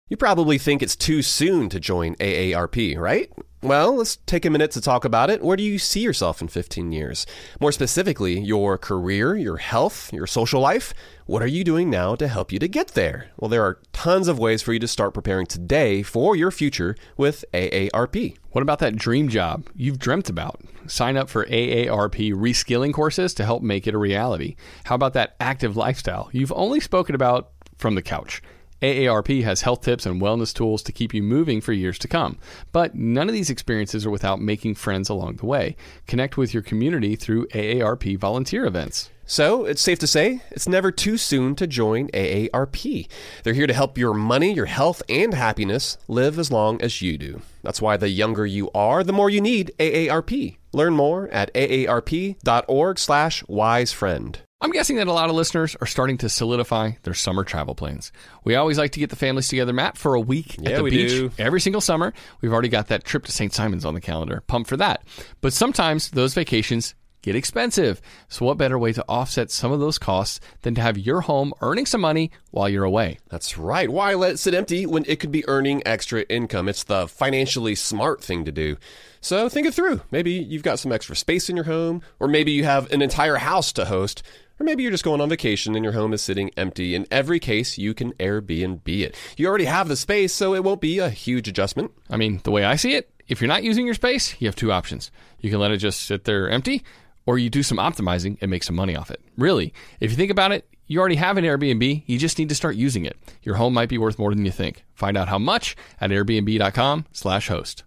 B: You probably think it's too soon to join AARP, right? Well, let's take a minute to talk about it. Where do you see yourself in 15 years? More specifically, your career, your health, your social life. What are you doing now to help you to get there? Well, there are tons of ways for you to start preparing today for your future with AARP.
A: What about that dream job you've dreamt about? Sign up for AARP reskilling courses to help make it a reality. How about that active lifestyle you've only spoken about from the couch? AARP has health tips and wellness tools to keep you moving for years to come. But none of these experiences are without making friends along the way. Connect with your community through AARP volunteer events.
B: So it's safe to say it's never too soon to join AARP. They're here to help your money, your health, and happiness live as long as you do. That's why the younger you are, the more you need AARP. Learn more at aarp.org/wisefriend.
A: I'm guessing that a lot of listeners are starting to solidify their summer travel plans. We always like to get the families together, Matt, for a week at the beach every single summer. We've already got that trip to St. Simon's on the calendar. Pumped for that. But sometimes those vacations get expensive. So what better way to offset some of those costs than to have your home earning some money while you're away?
B: That's right. Why let it sit empty when it could be earning extra income? It's the financially smart thing to do. So think it through. Maybe you've got some extra space in your home, or maybe you have an entire house to host. Or maybe you're just going on vacation and your home is sitting empty. In every case, you can Airbnb it. You already have the space, so it won't be a huge adjustment.
A: I mean, the way I see it, if you're not using your space, you have two options. You can let it just sit there empty, or you do some optimizing and make some money off it. Really, if you think about it, you already have an Airbnb. You just need to start using it. Your home might be worth more than you think. Find out how much at airbnb.com/host.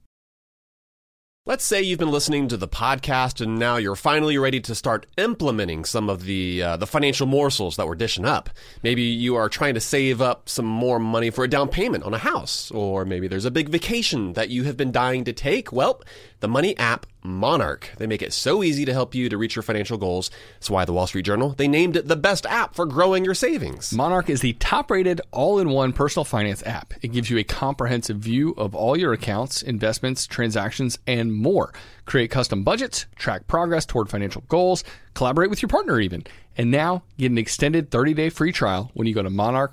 B: Let's say you've been listening to the podcast and now you're finally ready to start implementing some of the financial morsels that we're dishing up. Maybe you are trying to save up some more money for a down payment on a house, or maybe there's a big vacation that you have been dying to take. Well, the money app Monarch. They make it so easy to help you to reach your financial goals. That's why the Wall Street Journal, they named it the best app for growing your savings.
A: Monarch is the top-rated all-in-one personal finance app. It gives you a comprehensive view of all your accounts, investments, transactions, and more. Create custom budgets, track progress toward financial goals, collaborate with your partner even. And now get an extended 30-day free trial when you go to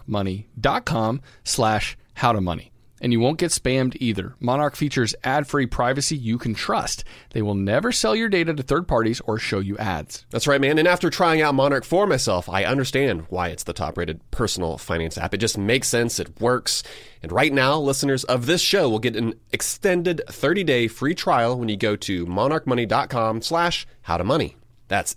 A: monarchmoney.com/howtomoney. And you won't get spammed either. Monarch features ad-free privacy you can trust. They will never sell your data to third parties or show you ads.
B: That's right, man. And after trying out Monarch for myself, I understand why it's the top-rated personal finance app. It just makes sense. It works. And right now, listeners of this show will get an extended 30-day free trial when you go to monarchmoney.com/howtomoney. That's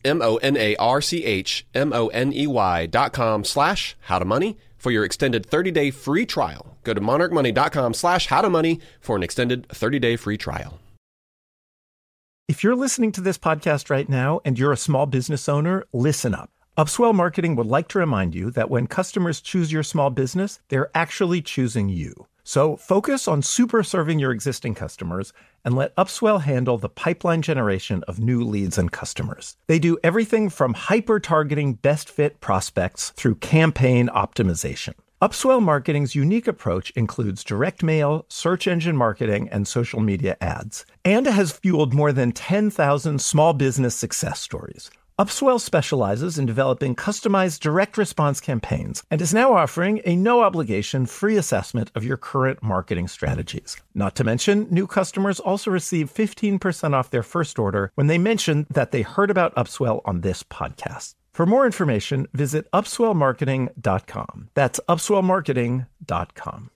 B: monarchmoney.com/howtomoney for your extended 30-day free trial. Go to monarchmoney.com/howtomoney for an extended 30-day free trial.
F: If you're listening to this podcast right now and you're a small business owner, listen up. Upswell Marketing would like to remind you that when customers choose your small business, they're actually choosing you. So focus on super serving your existing customers and let Upswell handle the pipeline generation of new leads and customers. They do everything from hyper-targeting best fit prospects through campaign optimization. Upswell Marketing's unique approach includes direct mail, search engine marketing, and social media ads, and has fueled more than 10,000 small business success stories. Upswell specializes in developing customized direct response campaigns and is now offering a no-obligation free assessment of your current marketing strategies. Not to mention, new customers also receive 15% off their first order when they mention that they heard about Upswell on this podcast. For more information, visit upswellmarketing.com. That's upswellmarketing.com.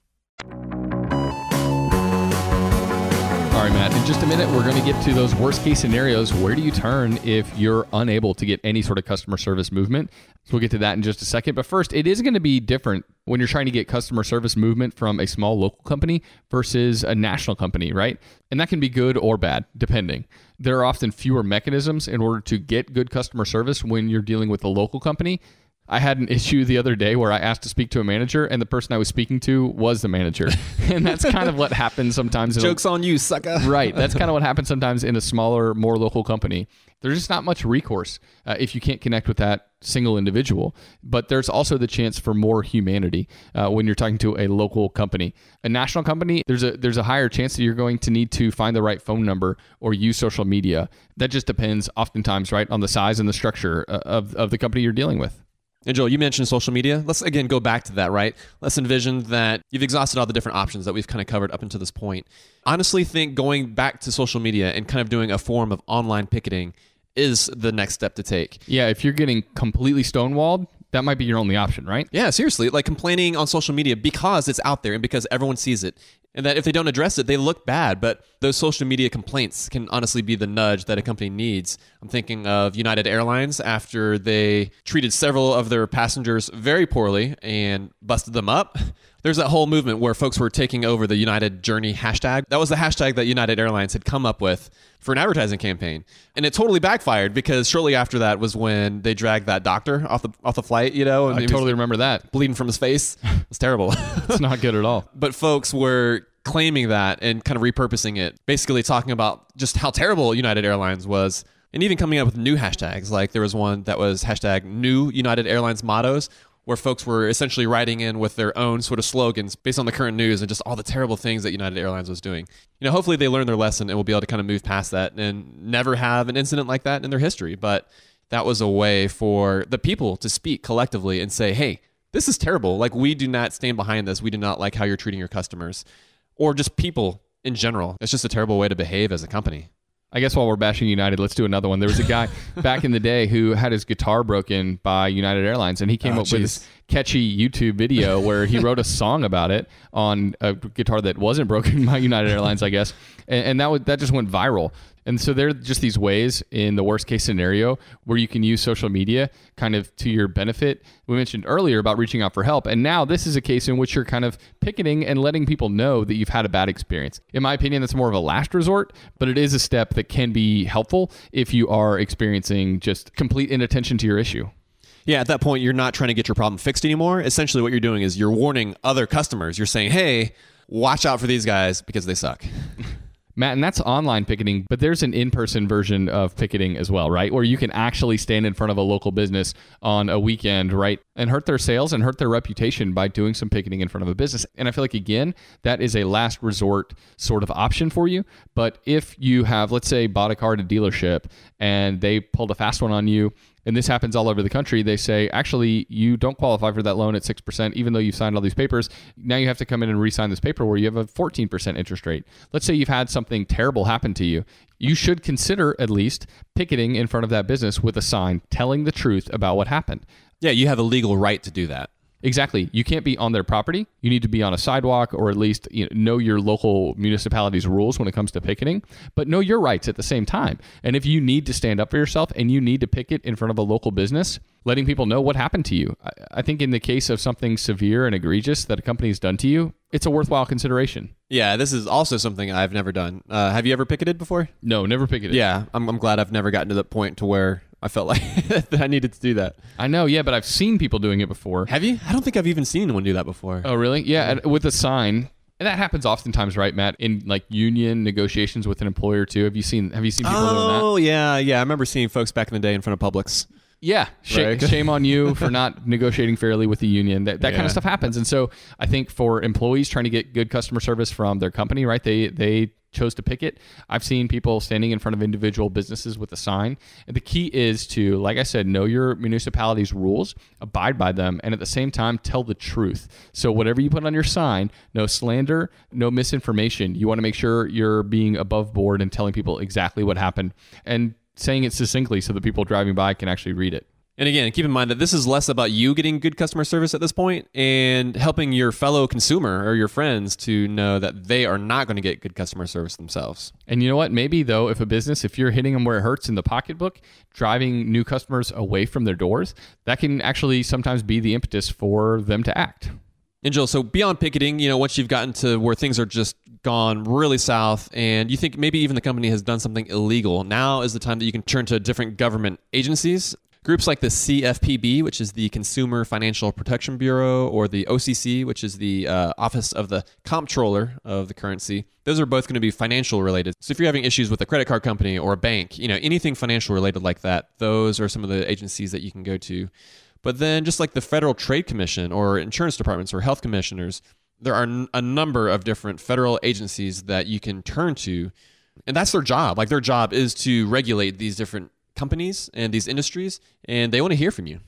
A: All right, Matt, in just a minute, we're going to get to those worst case scenarios. Where do you turn if you're unable to get any sort of customer service movement? So we'll get to that in just a second. But first, it is going to be different when you're trying to get customer service movement from a small local company versus a national company, right? And that can be good or bad, depending. There are often fewer mechanisms in order to get good customer service when you're dealing with a local company. I had an issue the other day where I asked to speak to a manager and the person I was speaking to was the manager. And that's kind of what happens sometimes.
E: Joke's on you, sucker.
A: Right. That's kind of what happens sometimes in a smaller, more local company. There's just not much recourse if you can't connect with that single individual. But there's also the chance for more humanity when you're talking to a local company. A national company, there's a higher chance that you're going to need to find the right phone number or use social media. That just depends oftentimes, right, on the size and the structure of the company you're dealing with.
E: And Joel, you mentioned social media. Let's again go back to that, right? Let's envision that you've exhausted all the different options that we've kind of covered up until this point. Honestly, think going back to social media and kind of doing a form of online picketing is the next step to take.
A: Yeah, if you're getting completely stonewalled, that might be your only option, right?
E: Yeah, seriously, like complaining on social media because it's out there and because everyone sees it. And that if they don't address it, they look bad. But those social media complaints can honestly be the nudge that a company needs. I'm thinking of United Airlines after they treated several of their passengers very poorly and busted them up. There's that whole movement where folks were taking over the United Journey hashtag. That was the hashtag that United Airlines had come up with for an advertising campaign. And it totally backfired because shortly after that was when they dragged that doctor off the flight, you know. And
A: I totally remember that.
E: Bleeding from his face. It's terrible.
A: It's not good at all.
E: But folks were claiming that and kind of repurposing it, basically talking about just how terrible United Airlines was, and even coming up with new hashtags. Like there was one that was hashtag new United Airlines mottos, where folks were essentially writing in with their own sort of slogans based on the current news and just all the terrible things that United Airlines was doing. You know, hopefully they learned their lesson and will be able to kind of move past that and never have an incident like that in their history. But that was a way for the people to speak collectively and say, hey, this is terrible. Like, we do not stand behind this. We do not like how you're treating your customers or just people in general. It's just a terrible way to behave as a company.
A: I guess while we're bashing United, let's do another one. There was a guy back in the day who had his guitar broken by United Airlines, and he came up with this catchy YouTube video where he wrote a song about it on a guitar that wasn't broken by United Airlines, I guess, and that just went viral. And so there are just these ways in the worst case scenario where you can use social media kind of to your benefit. We mentioned earlier about reaching out for help. And now this is a case in which you're kind of picketing and letting people know that you've had a bad experience. In my opinion, that's more of a last resort, but it is a step that can be helpful if you are experiencing just complete inattention to your issue.
E: Yeah, at that point, you're not trying to get your problem fixed anymore. Essentially what you're doing is you're warning other customers. You're saying, hey, watch out for these guys because they suck.
A: Matt, and that's online picketing, but there's an in-person version of picketing as well, right? Where you can actually stand in front of a local business on a weekend, right? And hurt their sales and hurt their reputation by doing some picketing in front of a business. And I feel like, again, that is a last resort sort of option for you. But if you have, let's say, bought a car at a dealership and they pulled a fast one on you, and this happens all over the country, they say, actually, you don't qualify for that loan at 6%, even though you've signed all these papers. Now you have to come in and re-sign this paper where you have a 14% interest rate. Let's say you've had something terrible happen to you. You should consider at least picketing in front of that business with a sign telling the truth about what happened.
E: Yeah, you have a legal right to do that.
A: Exactly. You can't be on their property. You need to be on a sidewalk, or at least know your local municipality's rules when it comes to picketing, but know your rights at the same time. And if you need to stand up for yourself and you need to picket in front of a local business, letting people know what happened to you. I think in the case of something severe and egregious that a company's done to you, it's a worthwhile consideration.
E: Yeah, this is also something I've never done. Have you ever picketed before?
A: No, never picketed.
E: Yeah, I'm glad I've never gotten to the point to where I felt like that I needed to do that.
A: I know, yeah, but I've seen people doing it before.
E: Have you? I don't think I've even seen anyone do that before.
A: Oh, really? Yeah, and with a sign. And that happens oftentimes, right, Matt? In like union negotiations with an employer too. Have you seen people doing that?
E: Oh, yeah. I remember seeing folks back in the day in front of Publix.
A: Yeah, shame on you for not negotiating fairly with the union. That kind of stuff happens. And so I think for employees trying to get good customer service from their company, right, they chose to picket. I've seen people standing in front of individual businesses with a sign. And the key is to, like I said, know your municipality's rules, abide by them, and at the same time, tell the truth. So whatever you put on your sign, no slander, no misinformation. You want to make sure you're being above board and telling people exactly what happened and saying it succinctly so that people driving by can actually read it.
E: And again, keep in mind that this is less about you getting good customer service at this point and helping your fellow consumer or your friends to know that they are not going to get good customer service themselves.
A: And you know what? Maybe, though, if you're hitting them where it hurts in the pocketbook, driving new customers away from their doors, that can actually sometimes be the impetus for them to act.
E: And Joel, so beyond picketing, once you've gotten to where things are just gone really south and you think maybe even the company has done something illegal, now is the time that you can turn to different government agencies. Groups like the CFPB, which is the Consumer Financial Protection Bureau, or the OCC, which is the Office of the Comptroller of the Currency. Those are both going to be financial related. So if you're having issues with a credit card company or a bank, anything financial related like that, those are some of the agencies that you can go to. But then just like the Federal Trade Commission or insurance departments or health commissioners, there are a number of different federal agencies that you can turn to. And that's their job. Like, their job is to regulate these different companies and these industries, and they want to hear from you.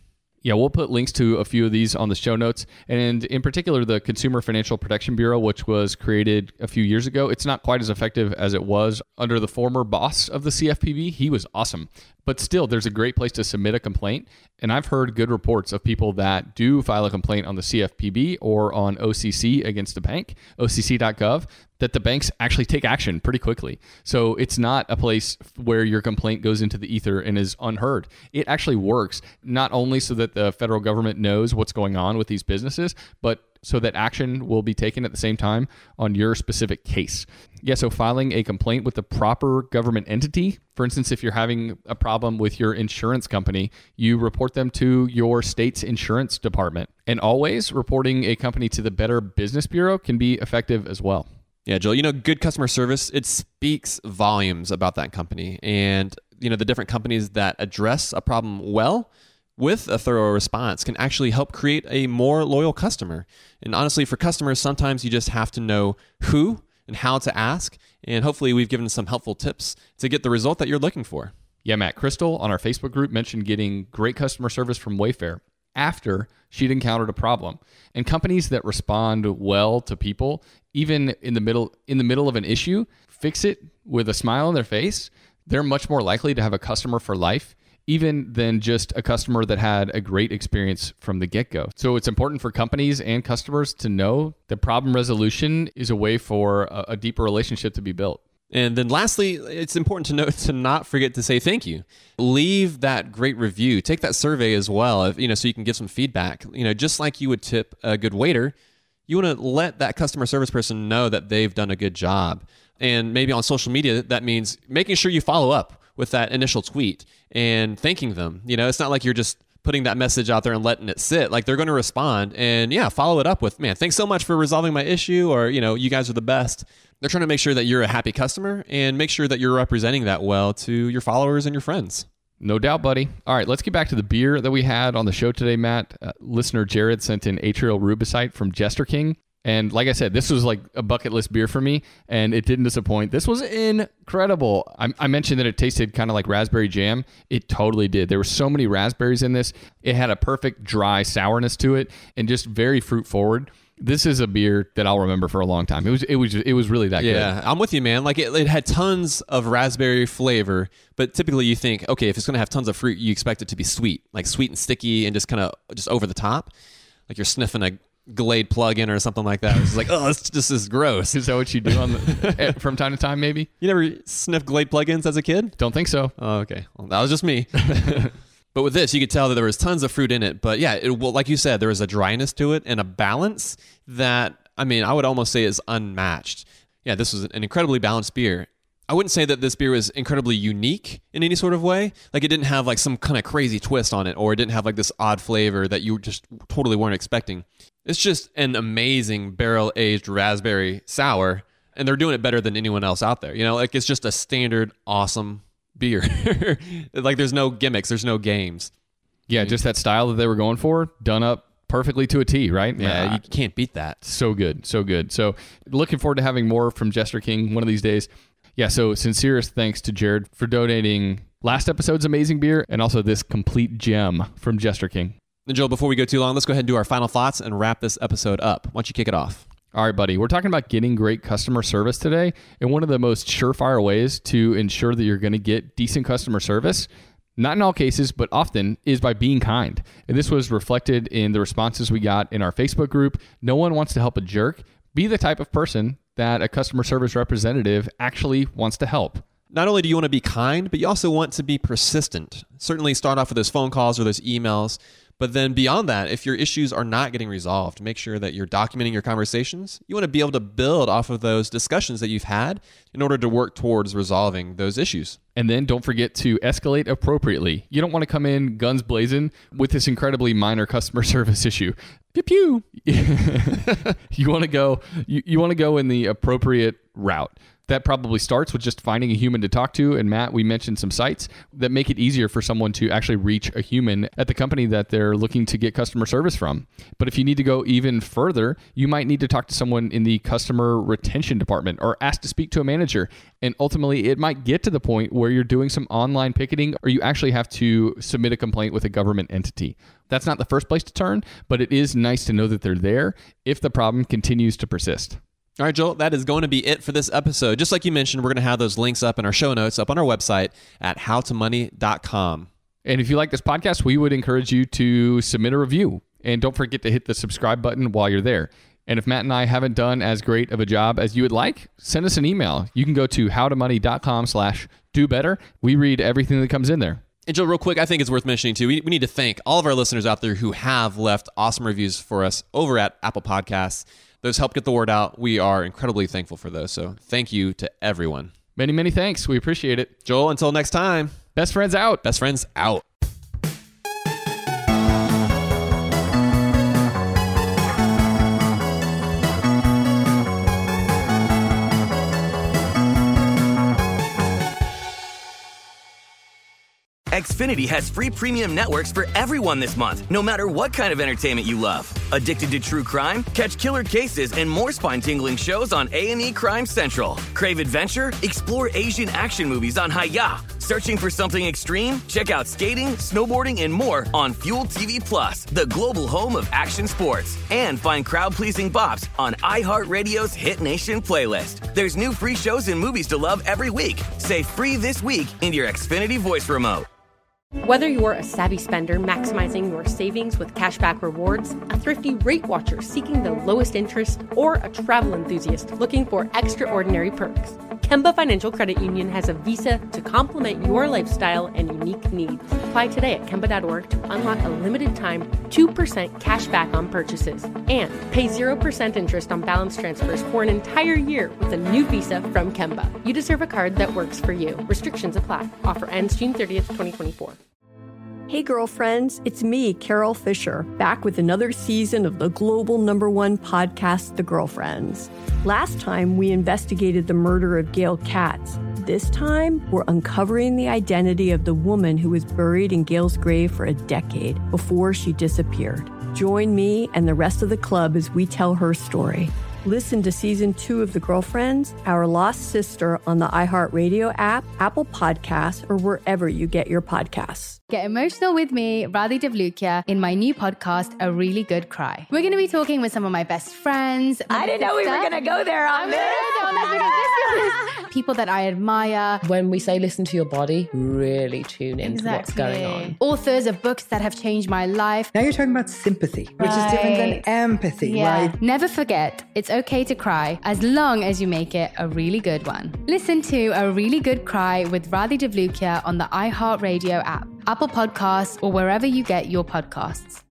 A: Yeah, we'll put links to a few of these on the show notes. And in particular, the Consumer Financial Protection Bureau, which was created a few years ago, it's not quite as effective as it was under the former boss of the CFPB. He was awesome. But still, there's a great place to submit a complaint. And I've heard good reports of people that do file a complaint on the CFPB or on OCC against a bank, OCC.gov, that the banks actually take action pretty quickly. So it's not a place where your complaint goes into the ether and is unheard. It actually works, not only so that the federal government knows what's going on with these businesses, but so that action will be taken at the same time on your specific case. Yeah, so filing a complaint with the proper government entity. For instance, if you're having a problem with your insurance company, you report them to your state's insurance department. And always reporting a company to the Better Business Bureau can be effective as well.
E: Yeah, Joel, good customer service, it speaks volumes about that company. And, the different companies that address a problem well with a thorough response can actually help create a more loyal customer. And honestly, for customers, sometimes you just have to know who and how to ask. And hopefully we've given some helpful tips to get the result that you're looking for.
A: Yeah, Matt, Crystal on our Facebook group mentioned getting great customer service from Wayfair after she'd encountered a problem. And companies that respond well to people, even in the middle of an issue, fix it with a smile on their face, they're much more likely to have a customer for life, even than just a customer that had a great experience from the get-go. So it's important for companies and customers to know that problem resolution is a way for a deeper relationship to be built.
E: And then lastly, it's important to note to not forget to say thank you. Leave that great review. Take that survey as well, so you can give some feedback. Just like you would tip a good waiter, you want to let that customer service person know that they've done a good job. And maybe on social media, that means making sure you follow up with that initial tweet and thanking them. It's not like you're just putting that message out there and letting it sit. Like, they're going to respond and follow it up with, man, thanks so much for resolving my issue, or, you guys are the best. They're trying to make sure that you're a happy customer and make sure that you're representing that well to your followers and your friends.
A: No doubt, buddy. All right, let's get back to the beer that we had on the show today, Matt. Listener Jared sent in Atrial Rubicite from Jester King. And like I said, this was like a bucket list beer for me, and it didn't disappoint. This was incredible. I mentioned that it tasted kind of like raspberry jam. It totally did. There were so many raspberries in this. It had a perfect dry sourness to it and just very fruit forward. This is a beer that I'll remember for a long time. It was really that good.
E: Yeah, I'm with you, man. Like, it had tons of raspberry flavor, but typically you think, okay, if it's going to have tons of fruit, you expect it to be sweet, like sweet and sticky and just over the top. Like you're sniffing a Glade plug-in or something like that. It's like, oh, this is gross.
A: Is that what you do from time to time, maybe?
E: You never sniffed Glade plug-ins as a kid?
A: Don't think so.
E: Oh, okay. Well, that was just me. But with this, you could tell that there was tons of fruit in it. But yeah, like you said, there was a dryness to it and a balance that, I would almost say is unmatched. Yeah, this was an incredibly balanced beer. I wouldn't say that this beer was incredibly unique in any sort of way. Like, it didn't have like some kind of crazy twist on it, or it didn't have like this odd flavor that you just totally weren't expecting. It's just an amazing barrel-aged raspberry sour, and they're doing it better than anyone else out there. Like, it's just a standard, awesome beer. Like, there's no gimmicks, there's no games.
A: Yeah, just that style that they were going for, done up perfectly to a T, right?
E: Yeah, you can't beat that.
A: So good, so good. So looking forward to having more from Jester King one of these days. Yeah, so sincerest thanks to Jared for donating last episode's amazing beer and also this complete gem from Jester King.
E: And Joel, before we go too long, let's go ahead and do our final thoughts and wrap this episode up. Why don't you kick it off?
A: All right, buddy. We're talking about getting great customer service today. And one of the most surefire ways to ensure that you're going to get decent customer service, not in all cases, but often, is by being kind. And this was reflected in the responses we got in our Facebook group. No one wants to help a jerk. Be the type of person that a customer service representative actually wants to help.
E: Not only do you want to be kind, but you also want to be persistent. Certainly start off with those phone calls or those emails. But then beyond that, if your issues are not getting resolved, make sure that you're documenting your conversations. You want to be able to build off of those discussions that you've had in order to work towards resolving those issues.
A: And then don't forget to escalate appropriately. You don't want to come in guns blazing with this incredibly minor customer service issue. Pew pew. You want to go in the appropriate route. That probably starts with just finding a human to talk to. And Matt, we mentioned some sites that make it easier for someone to actually reach a human at the company that they're looking to get customer service from. But if you need to go even further, you might need to talk to someone in the customer retention department or ask to speak to a manager. And ultimately, it might get to the point where you're doing some online picketing or you actually have to submit a complaint with a government entity. That's not the first place to turn, but it is nice to know that they're there if the problem continues to persist.
E: All right, Joel, that is going to be it for this episode. Just like you mentioned, we're going to have those links up in our show notes up on our website at howtomoney.com.
A: And if you like this podcast, we would encourage you to submit a review. And don't forget to hit the subscribe button while you're there. And if Matt and I haven't done as great of a job as you would like, send us an email. You can go to howtomoney.com/do-better. We read everything that comes in there.
E: And Joe, real quick, I think it's worth mentioning too, we need to thank all of our listeners out there who have left awesome reviews for us over at Apple Podcasts. Those help get the word out. We are incredibly thankful for those. So thank you to everyone.
A: Many, many thanks. We appreciate it.
E: Joel, until next time.
A: Best friends out.
E: Best friends out.
C: Xfinity has free premium networks for everyone this month, no matter what kind of entertainment you love. Addicted to true crime? Catch killer cases and more spine-tingling shows on A&E Crime Central. Crave adventure? Explore Asian action movies on Hi-YAH. Searching for something extreme? Check out skating, snowboarding, and more on Fuel TV Plus, the global home of action sports. And find crowd-pleasing bops on iHeartRadio's Hit Nation playlist. There's new free shows and movies to love every week. Say free this week in your Xfinity voice remote.
G: Whether you're a savvy spender maximizing your savings with cashback rewards, a thrifty rate watcher seeking the lowest interest, or a travel enthusiast looking for extraordinary perks, Kemba Financial Credit Union has a visa to complement your lifestyle and unique needs. Apply today at Kemba.org to unlock a limited time 2% cash back on purchases and pay 0% interest on balance transfers for an entire year with a new visa from Kemba. You deserve a card that works for you. Restrictions apply. Offer ends June 30th, 2024.
H: Hey girlfriends, it's me, Carol Fisher, back with another season of the global #1 podcast, The Girlfriends. Last time, we investigated the murder of Gail Katz. This time, we're uncovering the identity of the woman who was buried in Gail's grave for a decade before she disappeared. Join me and the rest of the club as we tell her story. Listen to Season 2 of The Girlfriends, Our Lost Sister on the iHeartRadio app, Apple Podcasts, or wherever you get your podcasts.
I: Get emotional with me, Radhi Devlukia, in my new podcast, A Really Good Cry. We're going to be talking with some of my best friends.
H: I didn't know we were going to go there on this.
I: People that I admire.
J: When we say listen to your body, really tune into what's going on.
I: Authors of books that have changed my life.
K: Now you're talking about sympathy, which is different than empathy, right?
I: Never forget, it's okay to cry as long as you make it a really good one. Listen to A Really Good Cry with Radhi Devlukia on the iHeartRadio app, Apple Podcasts, or wherever you get your podcasts.